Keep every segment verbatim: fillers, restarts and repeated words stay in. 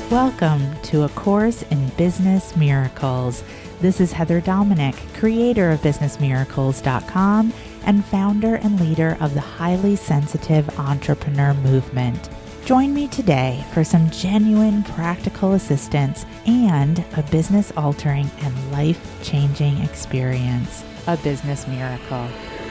Welcome to A Course in Business Miracles. This is Heather Dominick, creator of business miracles dot com and founder and leader of the highly sensitive entrepreneur movement. Join me today for some genuine practical assistance and a business-altering and life-changing experience, a business miracle.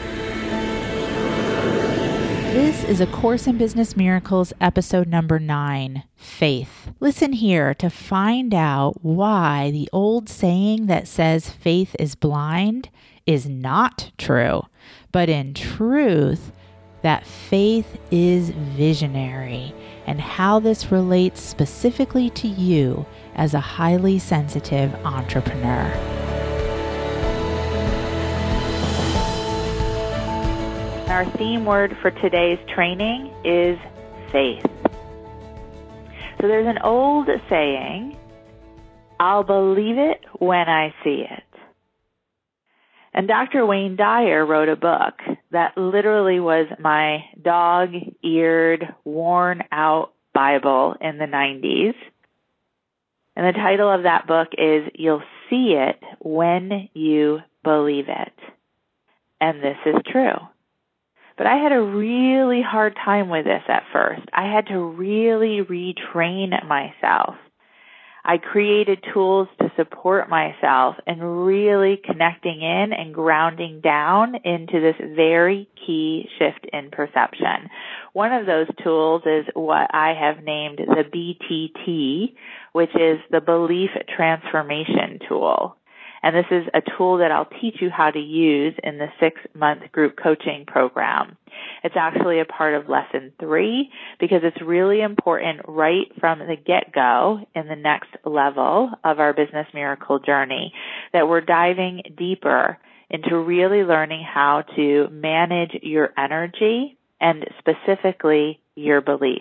This is A Course in Business Miracles, episode number nine, Faith. Listen here to find out why the old saying that says faith is blind is not true, but in truth, that faith is visionary, and how this relates specifically to you as a highly sensitive entrepreneur. Our theme word for today's training is faith. So there's an old saying, I'll believe it when I see it. And Doctor Wayne Dyer wrote a book that literally was my dog-eared, worn-out Bible in the nineties. And the title of that book is You'll See It When You Believe It. And this is true. But I had a really hard time with this at first. I had to really retrain myself. I created tools to support myself and really connecting in and grounding down into this very key shift in perception. One of those tools is what I have named the B T T, which is the Belief Transformation Tool. And this is a tool that I'll teach you how to use in the six-month group coaching program. It's actually a part of lesson three because it's really important right from the get-go in the next level of our business miracle journey that we're diving deeper into really learning how to manage your energy and specifically your beliefs.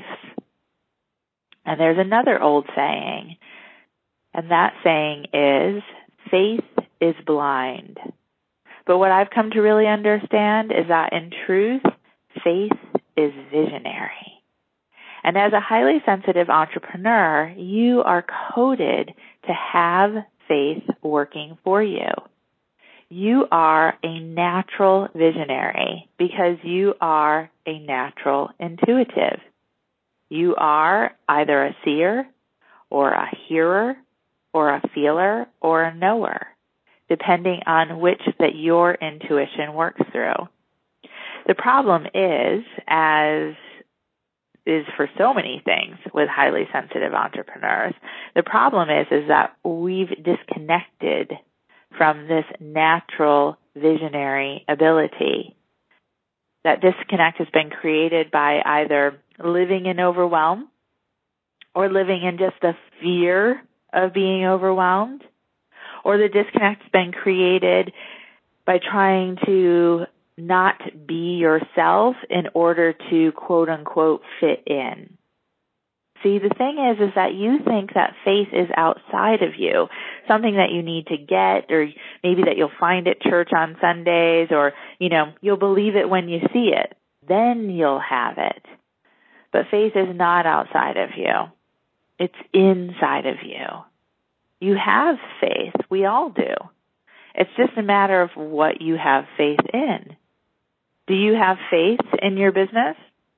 And there's another old saying, and that saying is, faith is blind. But what I've come to really understand is that in truth, faith is visionary. And as a highly sensitive entrepreneur, you are coded to have faith working for you. You are a natural visionary because you are a natural intuitive. You are either a seer or a hearer or a feeler, or a knower, depending on which that your intuition works through. The problem is, as is for so many things with highly sensitive entrepreneurs, the problem is, is that we've disconnected from this natural visionary ability. That disconnect has been created by either living in overwhelm or living in just the fear of being overwhelmed, or the disconnect's been created by trying to not be yourself in order to quote unquote fit in. See, the thing is, is that you think that faith is outside of you, something that you need to get, or maybe that you'll find at church on Sundays, or, you know, you'll believe it when you see it. Then you'll have it. But faith is not outside of you. It's inside of you. You have faith. We all do. It's just a matter of what you have faith in. Do you have faith in your business?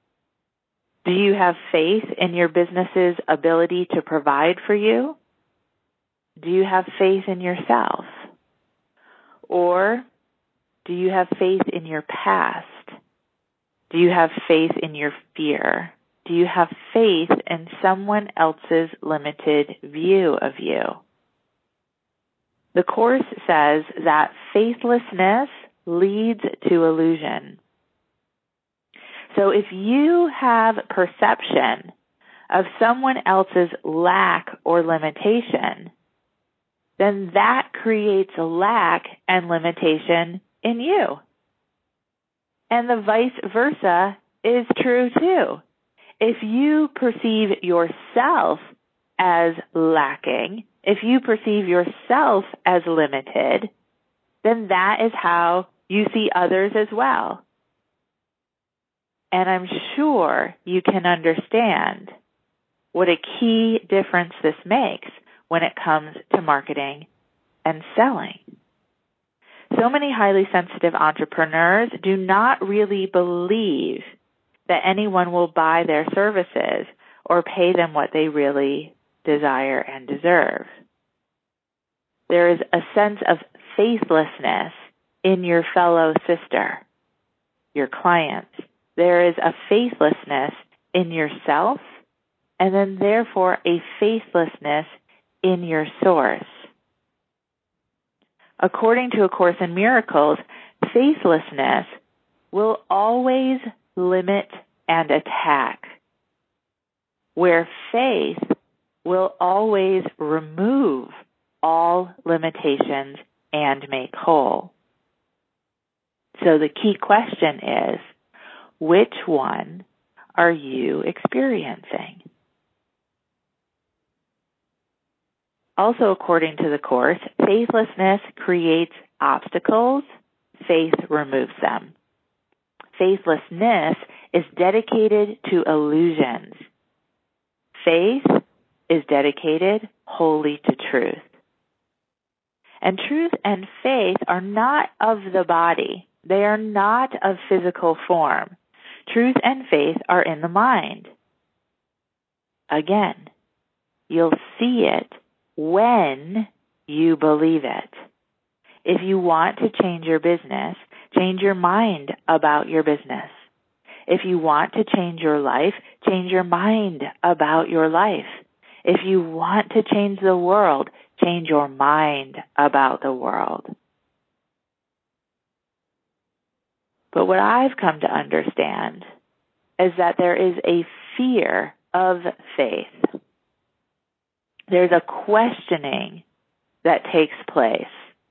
Do you have faith in your business's ability to provide for you? Do you have faith in yourself? Or do you have faith in your past? Do you have faith in your fear? Do you have faith in someone else's limited view of you? The Course says that faithlessness leads to illusion. So if you have perception of someone else's lack or limitation, then that creates a lack and limitation in you. And the vice versa is true too. If you perceive yourself as lacking, if you perceive yourself as limited, then that is how you see others as well. And I'm sure you can understand what a key difference this makes when it comes to marketing and selling. So many highly sensitive entrepreneurs do not really believe that anyone will buy their services or pay them what they really desire and deserve. There is a sense of faithlessness in your fellow sister, your clients. There is a faithlessness in yourself, and then therefore a faithlessness in your source. According to A Course in Miracles, faithlessness will always limit and attack, where faith will always remove all limitations and make whole. So the key question is, which one are you experiencing? Also, according to the Course, faithlessness creates obstacles, faith removes them. Faithlessness is dedicated to illusions. Faith is dedicated wholly to truth. And truth and faith are not of the body. They are not of physical form. Truth and faith are in the mind. Again, you'll see it when you believe it. If you want to change your business, change your mind about your business. If you want to change your life, change your mind about your life. If you want to change the world, change your mind about the world. But what I've come to understand is that there is a fear of faith. There's a questioning that takes place.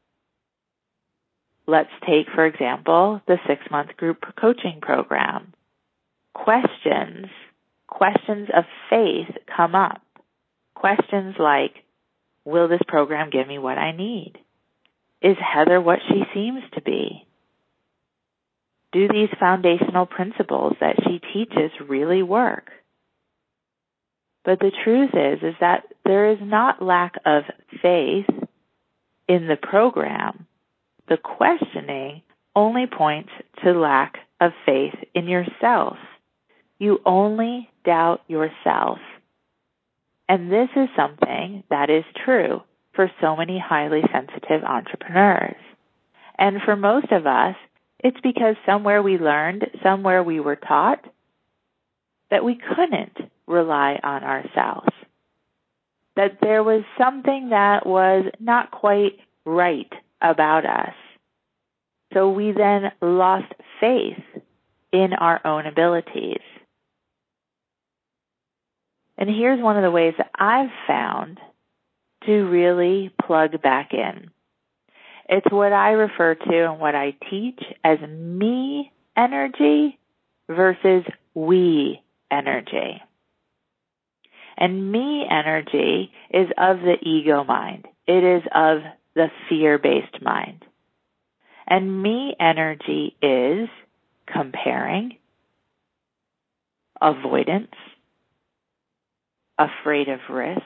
Let's take, for example, the six-month group coaching program. Questions, questions of faith come up. Questions like, will this program give me what I need? Is Heather what she seems to be? Do these foundational principles that she teaches really work? But the truth is, is that there is not lack of faith in the program. The questioning only points to lack of faith in yourself. You only doubt yourself. And this is something that is true for so many highly sensitive entrepreneurs. And for most of us, it's because somewhere we learned, somewhere we were taught, that we couldn't rely on ourselves. That there was something that was not quite right about us. So we then lost faith in our own abilities. And here's one of the ways that I've found to really plug back in. It's what I refer to and what I teach as me energy versus we energy. And me energy is of the ego mind. It is of the fear-based mind. And me energy is comparing, avoidance, afraid of risk,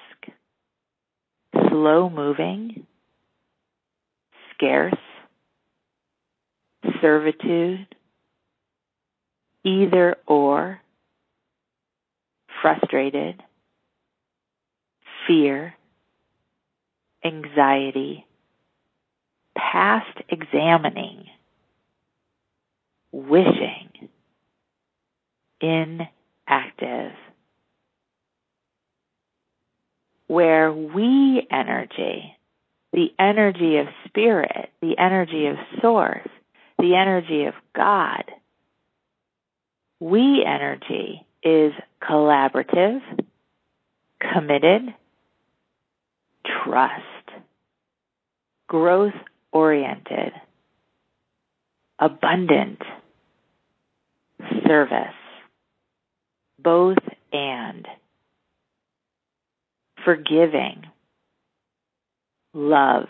slow-moving, scarce, servitude, either or, frustrated, fear, anxiety, past examining, wishing, inactive. Where we energy, the energy of spirit, the energy of source, the energy of God, we energy is collaborative, committed, trust, growth-oriented, abundant, service, both and, forgiving, love,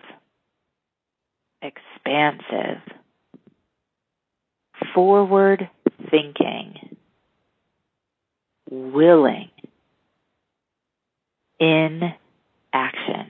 expansive, forward thinking, willing, in action.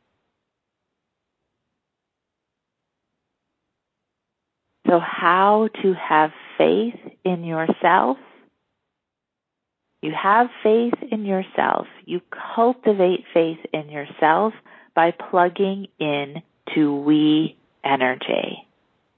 So how to have faith in yourself? You have faith in yourself. You cultivate faith in yourself by plugging in to we energy.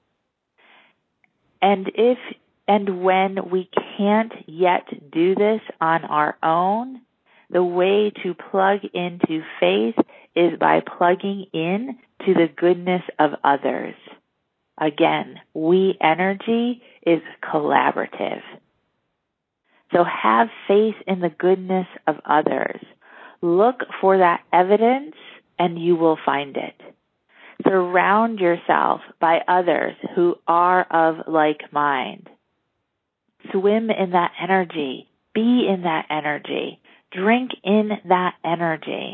And if and when we can't yet do this on our own, the way to plug into faith is by plugging in to the goodness of others. Again, we energy is collaborative. So have faith in the goodness of others. Look for that evidence and you will find it. Surround yourself by others who are of like mind. Swim in that energy. Be in that energy. Drink in that energy.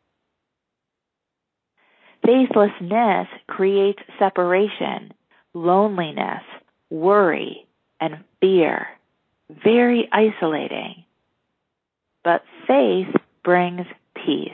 Faithlessness creates separation, loneliness, worry, and fear. Very isolating. But faith brings peace.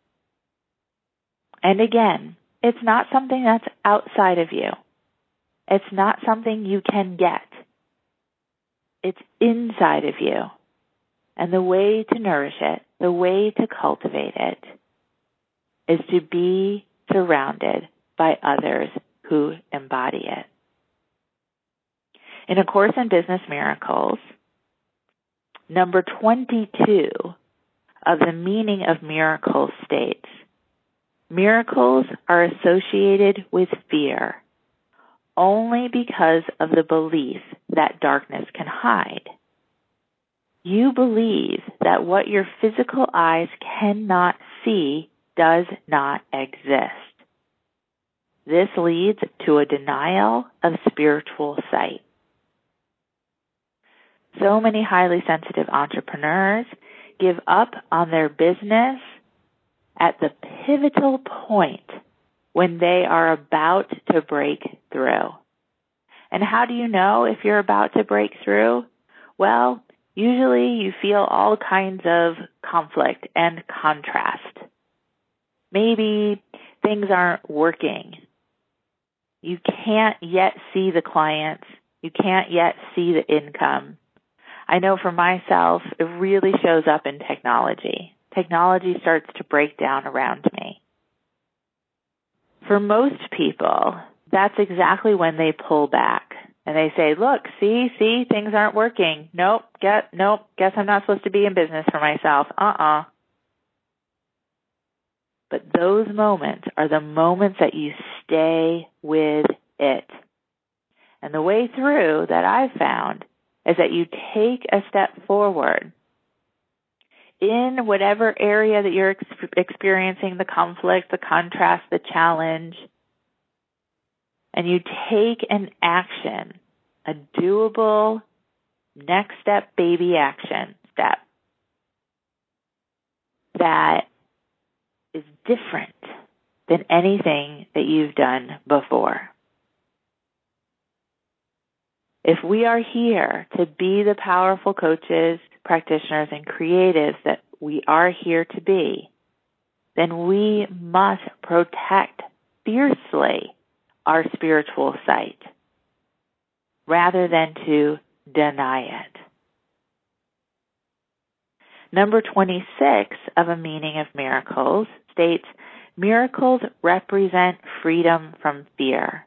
And again, it's not something that's outside of you. It's not something you can get. It's inside of you. And the way to nourish it, the way to cultivate it, is to be surrounded by others who embody it. In A Course in Business Miracles, number twenty-two of the meaning of miracles states, miracles are associated with fear only because of the belief that darkness can hide. You believe that what your physical eyes cannot see does not exist. This leads to a denial of spiritual sight. So many highly sensitive entrepreneurs give up on their business at the pivotal point when they are about to break through. And how do you know if you're about to break through? Well, usually you feel all kinds of conflict and contrast. Maybe things aren't working. You can't yet see the clients. You can't yet see the income. I know for myself, it really shows up in technology. Technology starts to break down around me. For most people, that's exactly when they pull back and they say, look, see, see, things aren't working. Nope, get, nope, guess I'm not supposed to be in business for myself. Uh-uh. But those moments are the moments that you stay with it. And the way through that I've found is that you take a step forward in whatever area that you're ex- experiencing the conflict, the contrast, the challenge, and you take an action, a doable next step baby action step that is different than anything that you've done before. If we are here to be the powerful coaches, practitioners, and creatives that we are here to be, then we must protect fiercely our spiritual sight rather than to deny it. Number twenty-six of A Meaning of Miracles states, miracles represent freedom from fear.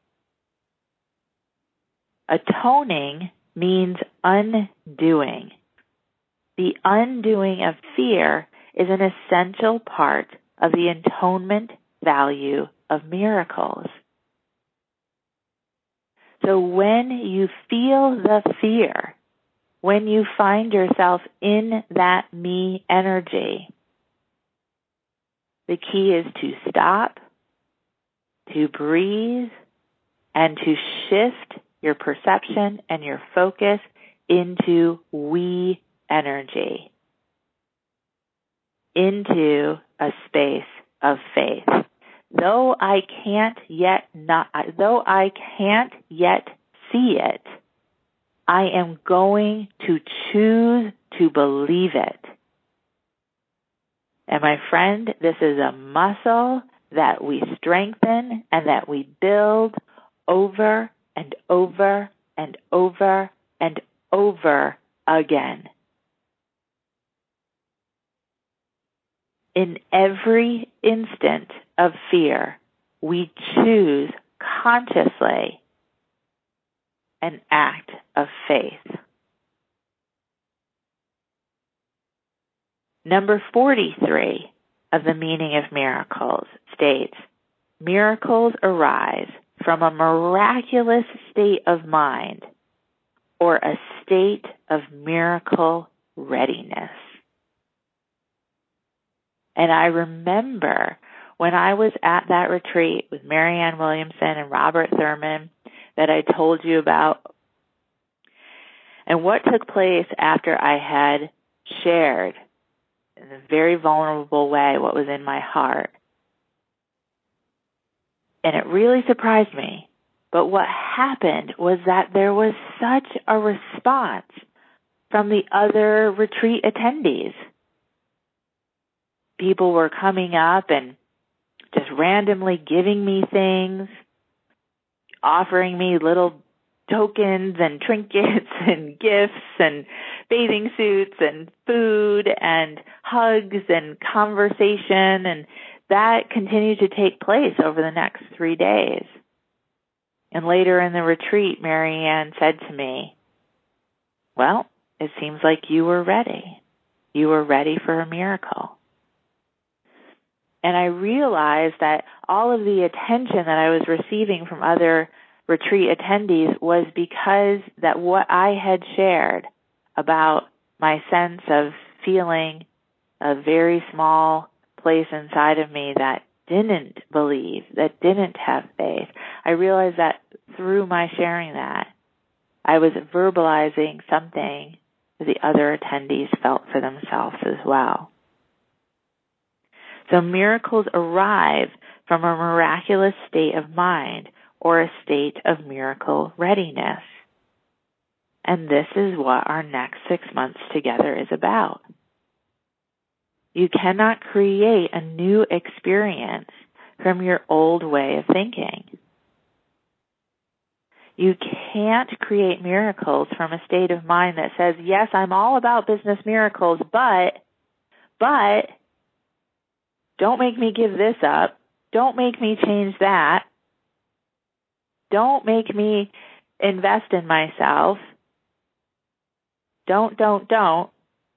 Atoning means undoing. The undoing of fear is an essential part of the atonement value of miracles. So when you feel the fear, when you find yourself in that me energy, the key is to stop, to breathe, and to shift your perception and your focus into we energy, into a space of faith. Though I can't yet not, though I can't yet see it, I am going to choose to believe it. And my friend, this is a muscle that we strengthen and that we build over and over and over and over again. In every instant of fear, we choose consciously an act of faith. Number forty-three of the meaning of miracles states, miracles arise from a miraculous state of mind or a state of miracle readiness. And I remember when I was at that retreat with Marianne Williamson and Robert Thurman that I told you about, and what took place after I had shared in a very vulnerable way what was in my heart. And it really surprised me. But what happened was that there was such a response from the other retreat attendees. People were coming up and just randomly giving me things, offering me little tokens and trinkets and gifts and bathing suits and food and hugs and conversation, and that continued to take place over the next three days. And later in the retreat, Marianne said to me, well, it seems like you were ready. You were ready for a miracle. And I realized that all of the attention that I was receiving from other retreat attendees was because that what I had shared about my sense of feeling a very small place inside of me that didn't believe, that didn't have faith, I realized that through my sharing that, I was verbalizing something that the other attendees felt for themselves as well. So miracles arrive from a miraculous state of mind or a state of miracle readiness. And this is what our next six months together is about. You cannot create a new experience from your old way of thinking. You can't create miracles from a state of mind that says, yes, I'm all about business miracles, but, but, don't make me give this up. Don't make me change that. Don't make me invest in myself. Don't, don't, don't.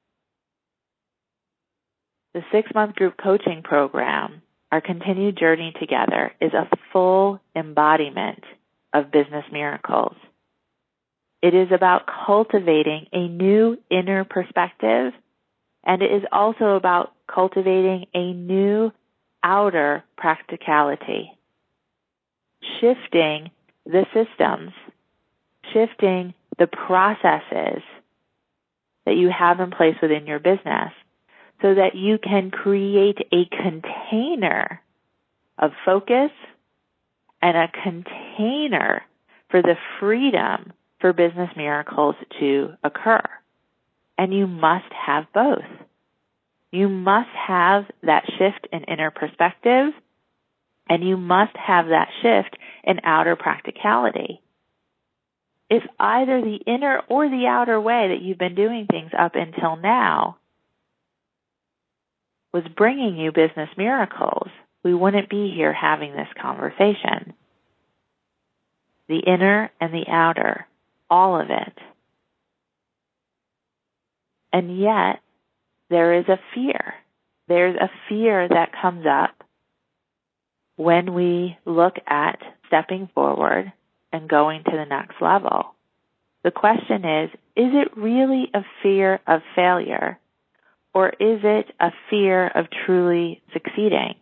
The six-month group coaching program, our continued journey together, is a full embodiment of business miracles. It is about cultivating a new inner perspective, and it is also about cultivating a new outer practicality. Shifting the systems, shifting the processes that you have in place within your business so that you can create a container of focus and a container for the freedom for business miracles to occur. And you must have both. You must have that shift in inner perspective, and you must have that shift in outer practicality. If either the inner or the outer way that you've been doing things up until now was bringing you business miracles, we wouldn't be here having this conversation. The inner and the outer, all of it. And yet, there is a fear. There's a fear that comes up when we look at stepping forward and going to the next level. The question is, is it really a fear of failure, or is it a fear of truly succeeding?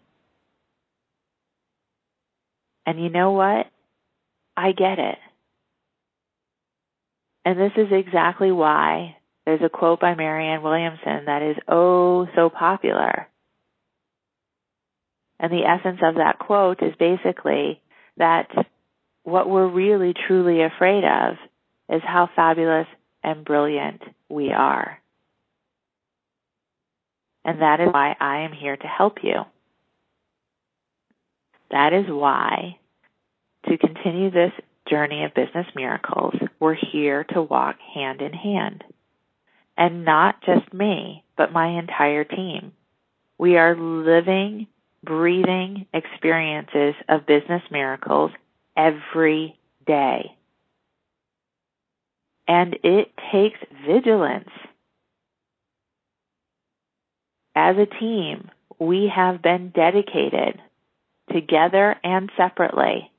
And you know what? I get it. And this is exactly why there's a quote by Marianne Williamson that is oh so popular. And the essence of that quote is basically that what we're really truly afraid of is how fabulous and brilliant we are. And that is why I am here to help you. That is why, to continue this journey of business miracles, we're here to walk hand in hand. And not just me, but my entire team. We are living, breathing experiences of business miracles every day. And it takes vigilance. As a team, we have been dedicated, together and separately,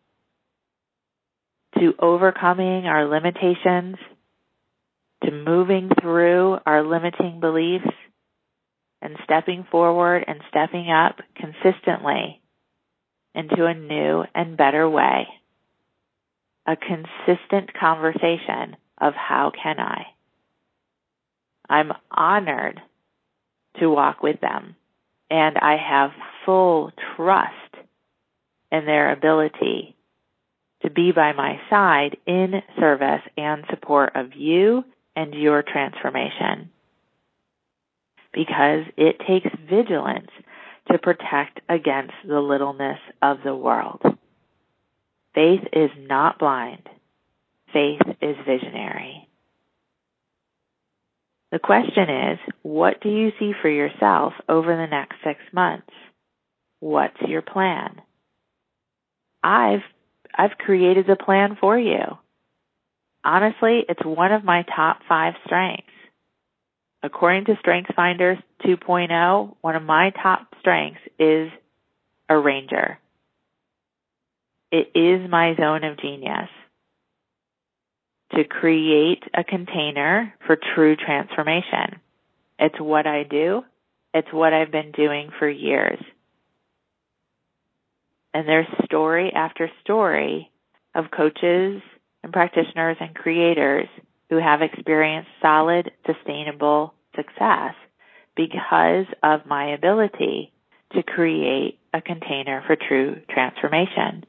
to overcoming our limitations, to moving through our limiting beliefs, and stepping forward and stepping up consistently into a new and better way. A consistent conversation of how can I. I'm honored to walk with them, and I have full trust in their ability to be by my side in service and support of you and your transformation. Because it takes vigilance to protect against the littleness of the world. Faith is not blind. Faith is visionary. The question is, what do you see for yourself over the next six months? What's your plan? I've I've created a plan for you. Honestly, it's one of my top five strengths. According to StrengthsFinders two point oh, one of my top strengths is arranger. It is my zone of genius to create a container for true transformation. It's what I do. It's what I've been doing for years. And there's story after story of coaches and practitioners and creators who have experienced solid, sustainable success because of my ability to create a container for true transformation.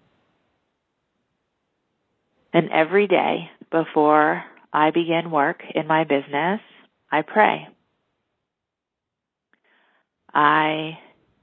And every day before I begin work in my business, I pray. I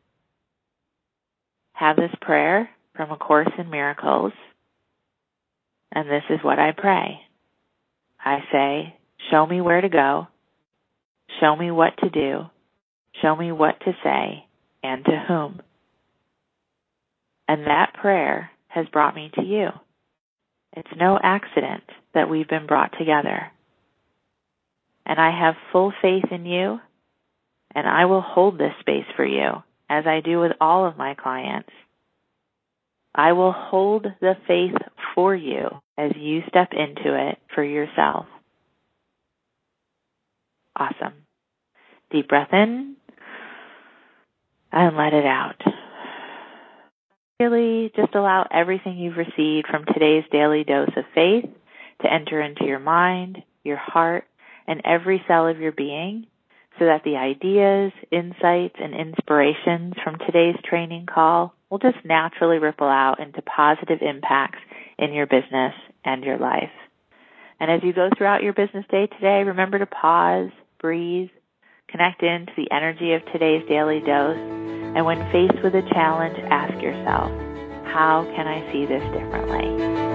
have this prayer from A Course in Miracles, and this is what I pray. I say, show me where to go, show me what to do, show me what to say, and to whom. And that prayer has brought me to you. It's no accident that we've been brought together. And I have full faith in you, and I will hold this space for you, as I do with all of my clients. I will hold the faith for you as you step into it for yourself. Awesome. Deep breath in and let it out. Really just allow everything you've received from today's daily dose of faith to enter into your mind, your heart, and every cell of your being, so that the ideas, insights, and inspirations from today's training call will just naturally ripple out into positive impacts in your business and your life. And as you go throughout your business day today, remember to pause, breathe, connect into the energy of today's daily dose, and when faced with a challenge, ask yourself, how can I see this differently?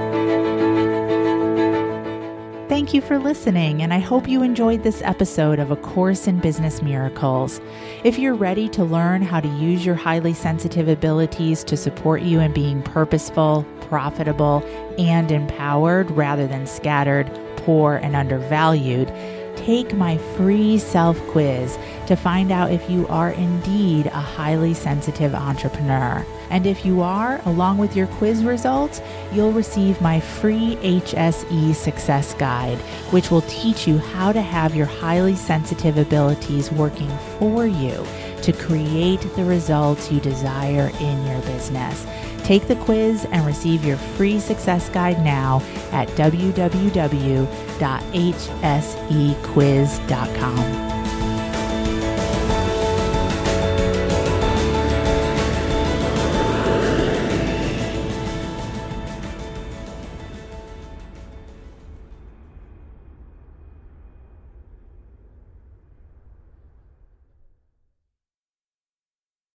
Thank you for listening, and I hope you enjoyed this episode of A Course in Business Miracles. If you're ready to learn how to use your highly sensitive abilities to support you in being purposeful, profitable, and empowered rather than scattered, poor, and undervalued, take my free self-quiz to find out if you are indeed a highly sensitive entrepreneur. And if you are, along with your quiz results, you'll receive my free H S E Success Guide, which will teach you how to have your highly sensitive abilities working for you to create the results you desire in your business. Take the quiz and receive your free success guide now at w w w dot h s e quiz dot com.